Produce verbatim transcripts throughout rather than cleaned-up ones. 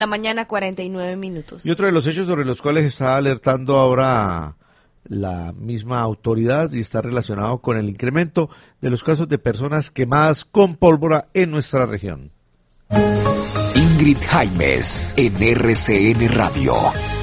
La mañana, cuarenta y nueve minutos. Y otro de los hechos sobre los cuales está alertando ahora la misma autoridad y está relacionado con el incremento de los casos de personas quemadas con pólvora en nuestra región. Ingrid Jaimes, en R C N Radio.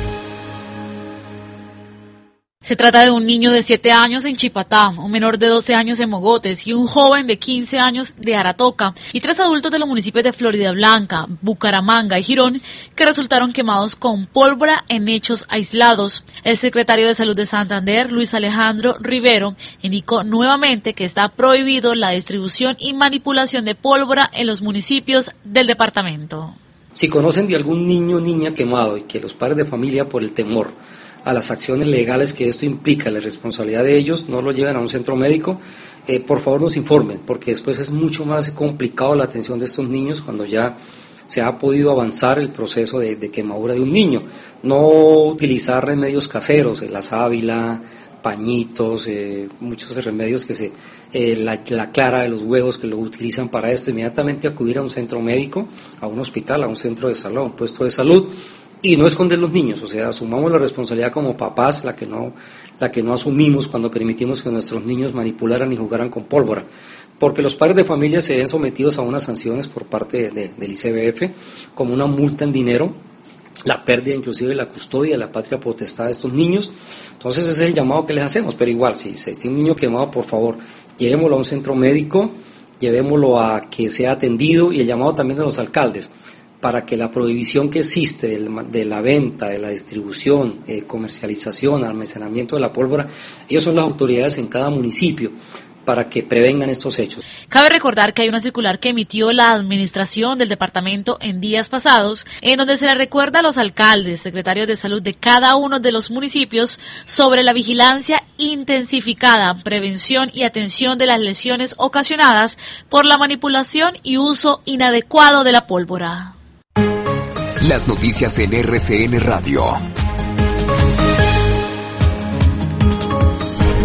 Se trata de un niño de siete años en Chipatá, un menor de doce años en Mogotes y un joven de quince años de Aratoca y tres adultos de los municipios de Florida Blanca, Bucaramanga y Girón que resultaron quemados con pólvora en hechos aislados. El secretario de Salud de Santander, Luis Alejandro Rivero, indicó nuevamente que está prohibido la distribución y manipulación de pólvora en los municipios del departamento. Si conocen de algún niño o niña quemado y que los padres de familia, por el temor a las acciones legales que esto implica, la responsabilidad de ellos, no lo lleven a un centro médico, eh, por favor nos informen, porque después es mucho más complicado la atención de estos niños cuando ya se ha podido avanzar el proceso de, de quemadura de un niño. No utilizar remedios caseros, la sábila, pañitos, eh, muchos remedios que se, eh, la, la clara de los huevos que lo utilizan para esto, inmediatamente acudir a un centro médico, a un hospital, a un centro de salud, a un puesto de salud, y no esconder los niños, o sea, asumamos la responsabilidad como papás, la que no, la que no asumimos cuando permitimos que nuestros niños manipularan y jugaran con pólvora, porque los padres de familia se ven sometidos a unas sanciones por parte de, de, del I C B F, como una multa en dinero, la pérdida inclusive de la custodia de la patria potestad de estos niños. Entonces ese es el llamado que les hacemos, pero igual, si se tiene un niño quemado, por favor, llevémoslo a un centro médico, llevémoslo a que sea atendido, y el llamado también de los alcaldes, para que la prohibición que existe de la venta, de la distribución, eh, comercialización, almacenamiento de la pólvora, ellos son las autoridades en cada municipio para que prevengan estos hechos. Cabe recordar que hay una circular que emitió la administración del departamento en días pasados, en donde se le recuerda a los alcaldes, secretarios de salud de cada uno de los municipios sobre la vigilancia intensificada, prevención y atención de las lesiones ocasionadas por la manipulación y uso inadecuado de la pólvora. Las noticias en R C N Radio.